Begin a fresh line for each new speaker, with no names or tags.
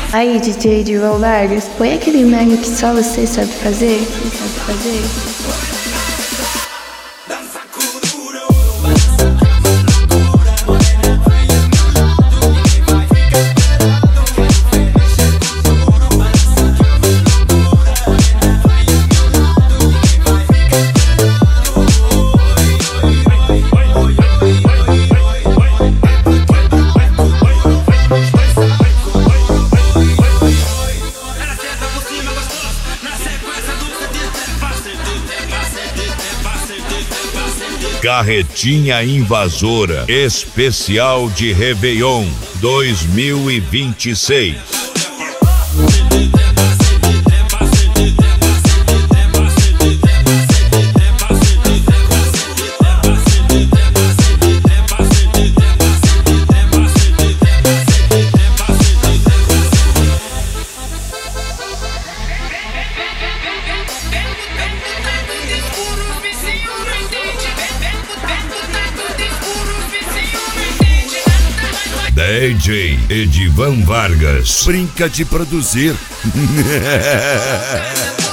Aí, DJ Edvan Vargas, põe aquele mega que só você sabe fazer.
Carretinha Invasora Especial de Réveillon 2026. DJ Edvan Vargas brinca de produzir.